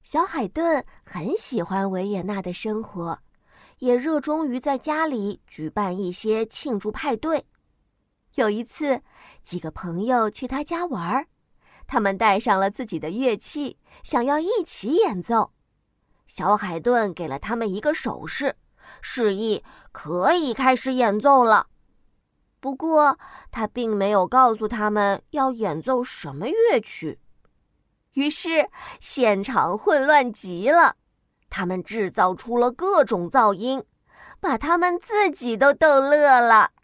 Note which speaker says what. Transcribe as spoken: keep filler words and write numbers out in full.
Speaker 1: 小海豚很喜欢维也纳的生活，也热衷于在家里举办一些庆祝派对。有一次，几个朋友去他家玩，他们带上了自己的乐器，想要一起演奏。小海豚给了他们一个手势，示意可以开始演奏了。不过，他并没有告诉他们要演奏什么乐曲。于是，现场混乱极了。他们制造出了各种噪音，把他们自己都逗乐了。